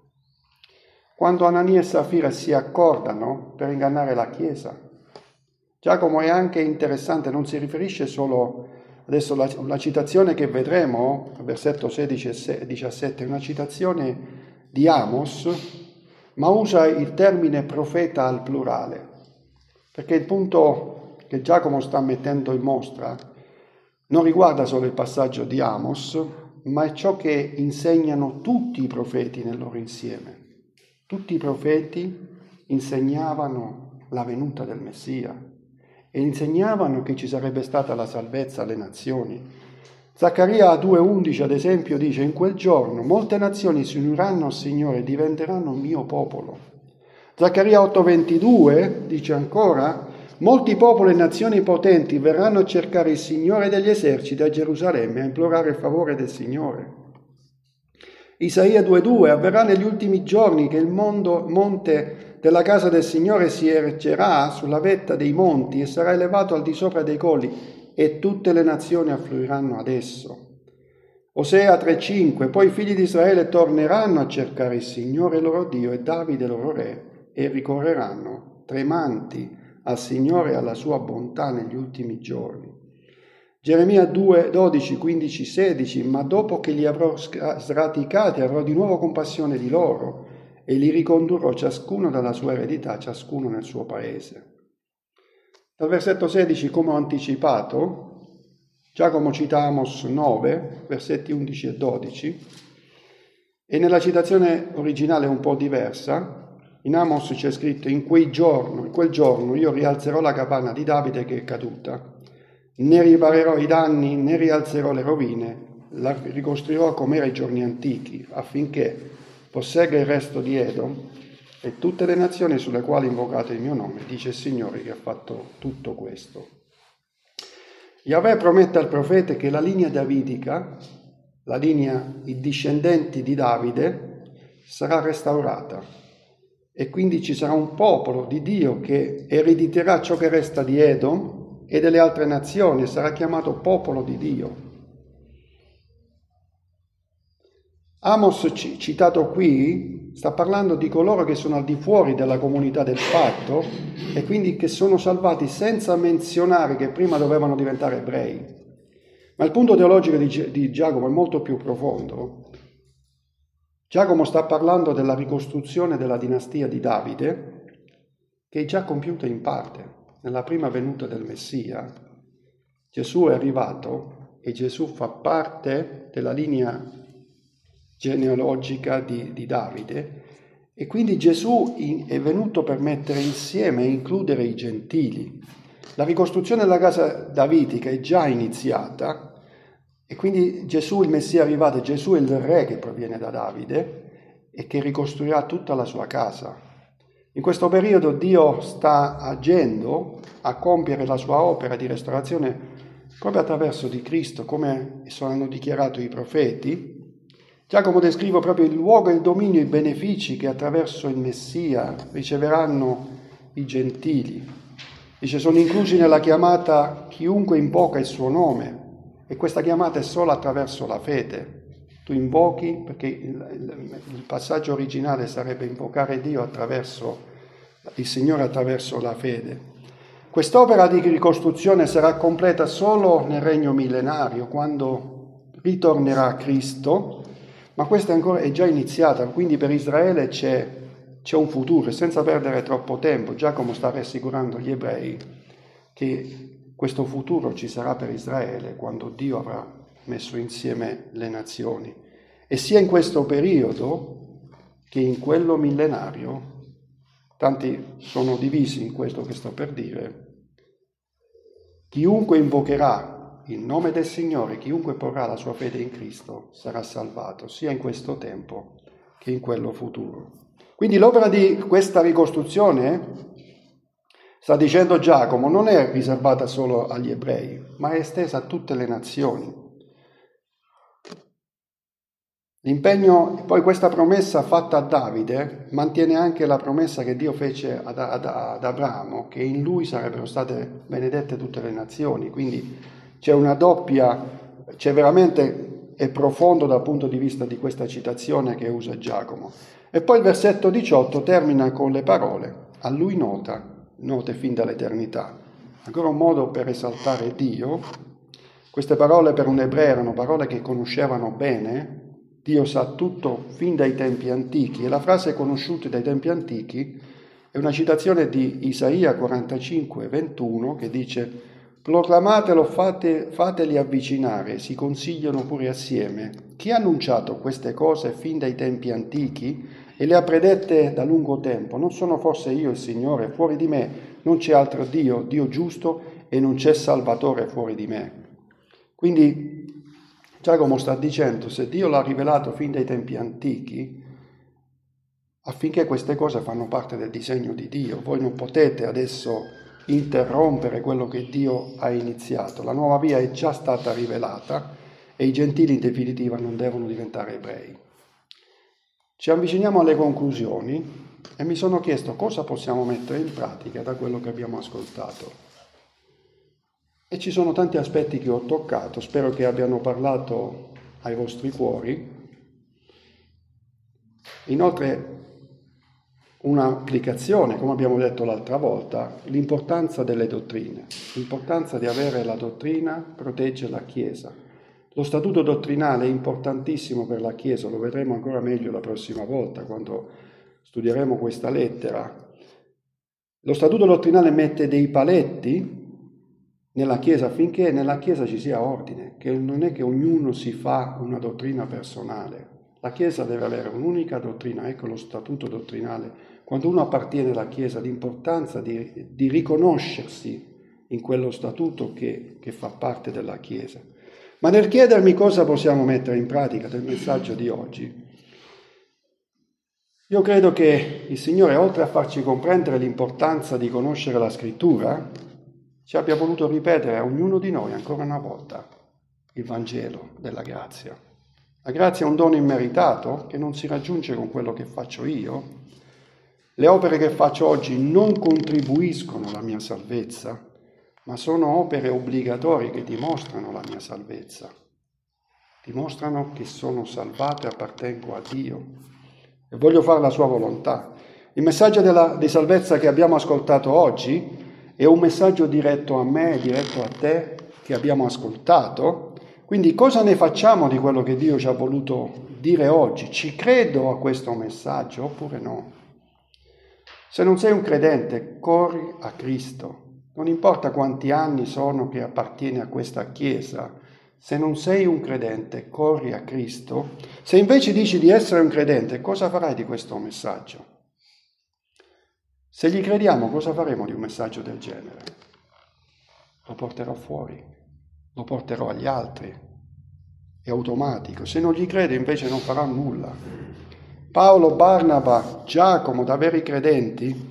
S1: Quando Anania e Safira si accordano per ingannare la Chiesa. Giacomo è anche interessante, non si riferisce solo, adesso la, la citazione che vedremo, versetto sedici e diciassette, è una citazione di Amos, ma usa il termine profeta al plurale, perché il punto che Giacomo sta mettendo in mostra non riguarda solo il passaggio di Amos, ma è ciò che insegnano tutti i profeti nel loro insieme. Tutti i profeti insegnavano la venuta del Messia e insegnavano che ci sarebbe stata la salvezza alle nazioni. Zaccaria due undici, ad esempio, dice: in quel giorno molte nazioni si uniranno al Signore e diventeranno mio popolo. Zaccaria otto ventidue dice ancora: molti popoli e nazioni potenti verranno a cercare il Signore degli eserciti a Gerusalemme, a implorare il favore del Signore. Isaia due due: avverrà negli ultimi giorni che il mondo, monte della casa del Signore si ergerà sulla vetta dei monti e sarà elevato al di sopra dei colli, e tutte le nazioni affluiranno ad esso. Osea tre cinque: poi i figli di Israele torneranno a cercare il Signore loro Dio e Davide loro re, e ricorreranno tremanti al Signore e alla sua bontà negli ultimi giorni. Geremia due dodici, quindici, sedici: ma dopo che li avrò sradicati avrò di nuovo compassione di loro e li ricondurrò ciascuno dalla sua eredità, ciascuno nel suo paese. Dal versetto sedici, come ho anticipato, Giacomo cita Amos nove, versetti undici e dodici, e nella citazione originale è un po' diversa. In Amos c'è scritto: in quei giorno, in quel giorno io rialzerò la capanna di Davide che è caduta, ne riparerò i danni, ne rialzerò le rovine, la ricostruirò come era ai giorni antichi, affinché possegga il resto di Edom e tutte le nazioni sulle quali invocate il mio nome, dice il Signore che ha fatto tutto questo. Yahweh promette al profeta che la linea davidica, la linea, i discendenti di Davide, sarà restaurata e quindi ci sarà un popolo di Dio che erediterà ciò che resta di Edom e delle altre nazioni e sarà chiamato popolo di Dio. Amos, citato qui, sta parlando di coloro che sono al di fuori della comunità del patto e quindi che sono salvati senza menzionare che prima dovevano diventare ebrei. Ma il punto teologico di, di Giacomo è molto più profondo. Giacomo sta parlando della ricostruzione della dinastia di Davide, che è già compiuta in parte. Nella prima venuta del Messia, Gesù è arrivato e Gesù fa parte della linea genealogica di, di Davide, e quindi Gesù è venuto per mettere insieme e includere i gentili. La ricostruzione della casa davidica è già iniziata e quindi Gesù, il Messia è arrivato, Gesù è il re che proviene da Davide e che ricostruirà tutta la sua casa. In questo periodo Dio sta agendo a compiere la sua opera di restaurazione proprio attraverso di Cristo, come hanno dichiarato i profeti. Giacomo descrive proprio il luogo, il dominio, i benefici che attraverso il Messia riceveranno i gentili. Dice: sono inclusi nella chiamata chiunque invoca il suo nome, e questa chiamata è solo attraverso la fede. Tu invochi, perché il, il, il passaggio originale sarebbe invocare Dio attraverso il Signore attraverso la fede. Quest'opera di ricostruzione sarà completa solo nel regno millenario, quando ritornerà Cristo, ma questa è ancora è già iniziata, quindi per Israele c'è, c'è un futuro. E senza perdere troppo tempo, Giacomo sta rassicurando gli ebrei che questo futuro ci sarà per Israele quando Dio avrà messo insieme le nazioni. E sia in questo periodo che in quello millenario, tanti sono divisi in questo che sto per dire, chiunque invocherà il nome del Signore, chiunque porrà la sua fede in Cristo, sarà salvato, sia in questo tempo che in quello futuro. Quindi l'opera di questa ricostruzione, sta dicendo Giacomo, non è riservata solo agli ebrei, ma è estesa a tutte le nazioni. L'impegno, poi questa promessa fatta a Davide, mantiene anche la promessa che Dio fece ad, ad, ad Abramo, che in lui sarebbero state benedette tutte le nazioni. Quindi C'è una doppia, c'è veramente, è profondo dal punto di vista di questa citazione che usa Giacomo. E poi il versetto diciotto termina con le parole, a lui nota, note fin dall'eternità. Ancora un modo per esaltare Dio. Queste parole per un ebreo erano parole che conoscevano bene. Dio sa tutto fin dai tempi antichi, e la frase conosciuta dai tempi antichi è una citazione di Isaia quarantacinque, ventuno, che dice: proclamatelo, fate, fateli avvicinare, si consigliano pure assieme. Chi ha annunciato queste cose fin dai tempi antichi e le ha predette da lungo tempo? Non sono forse io il Signore? Fuori di me non c'è altro Dio, Dio giusto, e non c'è Salvatore fuori di me. Quindi Giacomo sta dicendo, se Dio l'ha rivelato fin dai tempi antichi, affinché queste cose fanno parte del disegno di Dio, voi non potete adesso interrompere quello che Dio ha iniziato. La nuova via è già stata rivelata e i gentili in definitiva non devono diventare ebrei. Ci avviciniamo alle conclusioni e mi sono chiesto cosa possiamo mettere in pratica da quello che abbiamo ascoltato. E ci sono tanti aspetti che ho toccato, spero che abbiano parlato ai vostri cuori. Inoltre, un'applicazione, come abbiamo detto l'altra volta, l'importanza delle dottrine, l'importanza di avere la dottrina protegge la Chiesa. Lo statuto dottrinale è importantissimo per la Chiesa, lo vedremo ancora meglio la prossima volta quando studieremo questa lettera. Lo statuto dottrinale mette dei paletti nella Chiesa affinché nella Chiesa ci sia ordine, che non è che ognuno si fa una dottrina personale. La Chiesa deve avere un'unica dottrina, ecco lo statuto dottrinale. Quando uno appartiene alla Chiesa, l'importanza di, di riconoscersi in quello statuto che, che fa parte della Chiesa. Ma nel chiedermi cosa possiamo mettere in pratica del messaggio di oggi, io credo che il Signore, oltre a farci comprendere l'importanza di conoscere la Scrittura, ci abbia voluto ripetere a ognuno di noi ancora una volta il Vangelo della grazia. La grazia è un dono immeritato che non si raggiunge con quello che faccio io. Le opere che faccio oggi non contribuiscono alla mia salvezza, ma sono opere obbligatorie che dimostrano la mia salvezza. Dimostrano che sono salvato e appartengo a Dio e voglio fare la sua volontà. Il messaggio della, di salvezza che abbiamo ascoltato oggi è un messaggio diretto a me, diretto a te, che abbiamo ascoltato. Quindi cosa ne facciamo di quello che Dio ci ha voluto dire oggi? Ci credo a questo messaggio oppure no? Se non sei un credente, corri a Cristo. Non importa quanti anni sono che appartieni a questa Chiesa, se non sei un credente, corri a Cristo. Se invece dici di essere un credente, cosa farai di questo messaggio? Se gli crediamo, cosa faremo di un messaggio del genere? Lo porterò fuori, lo porterò agli altri, è automatico. Se non gli crede, invece non farà nulla. Paolo, Barnaba, Giacomo, da veri credenti,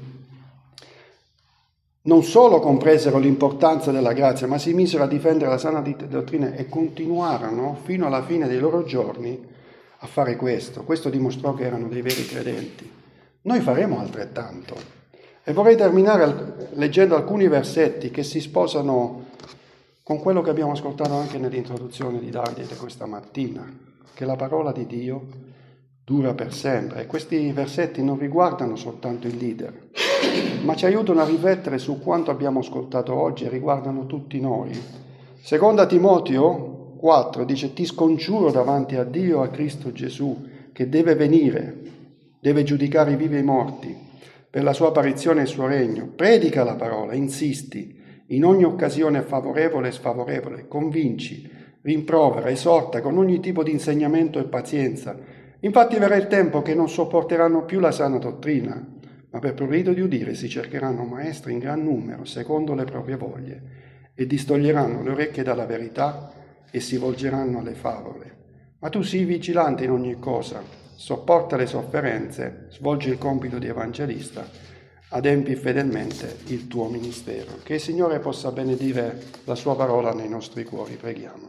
S1: non solo compresero l'importanza della grazia, ma si misero a difendere la sana dottrina e continuarono fino alla fine dei loro giorni a fare questo. Questo dimostrò che erano dei veri credenti. Noi faremo altrettanto. E vorrei terminare leggendo alcuni versetti che si sposano con quello che abbiamo ascoltato anche nell'introduzione di Davide di questa mattina, che la parola di Dio dura per sempre. E questi versetti non riguardano soltanto il leader, ma ci aiutano a riflettere su quanto abbiamo ascoltato oggi e riguardano tutti noi. Seconda Timoteo quattro dice: ti scongiuro davanti a Dio, a Cristo Gesù, che deve venire, deve giudicare i vivi e i morti, per la sua apparizione e il suo regno. Predica la parola, insisti, in ogni occasione favorevole e sfavorevole, convinci, rimprovera, esorta con ogni tipo di insegnamento e pazienza. Infatti verrà il tempo che non sopporteranno più la sana dottrina, ma per prurito di udire si cercheranno maestri in gran numero, secondo le proprie voglie, e distoglieranno le orecchie dalla verità e si volgeranno alle favole. Ma tu sii vigilante in ogni cosa, sopporta le sofferenze, svolgi il compito di evangelista, adempi fedelmente il tuo ministero. Che il Signore possa benedire la sua parola nei nostri cuori. Preghiamo.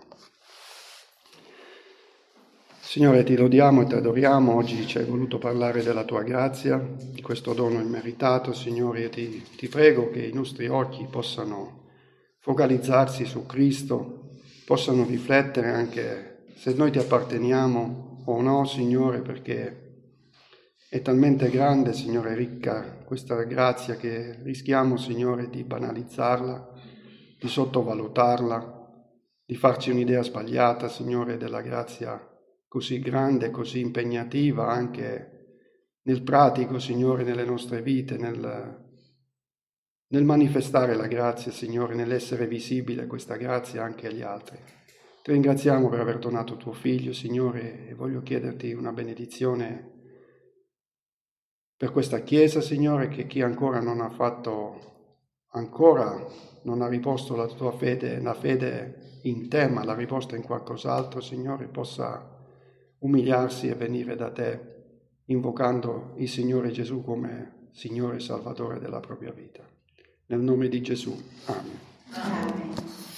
S1: Signore, ti lodiamo e ti adoriamo. Oggi ci hai voluto parlare della tua grazia, di questo dono immeritato, Signore, e ti, ti prego che i nostri occhi possano focalizzarsi su Cristo, possano riflettere anche se noi ti apparteniamo o no, Signore, perché è talmente grande, Signore, ricca questa grazia che rischiamo, Signore, di banalizzarla, di sottovalutarla, di farci un'idea sbagliata, Signore, della grazia così grande, così impegnativa anche nel pratico, Signore, nelle nostre vite, nel, nel manifestare la grazia, Signore, nell'essere visibile questa grazia anche agli altri. Ti ringraziamo per aver donato tuo Figlio, Signore, e voglio chiederti una benedizione per questa Chiesa, Signore, che chi ancora non ha fatto, ancora non ha riposto la tua fede, la fede in te, ma l'ha riposta in qualcos'altro, Signore, possa umiliarsi e venire da te, invocando il Signore Gesù come Signore e Salvatore della propria vita. Nel nome di Gesù. Amen.
S2: Amen.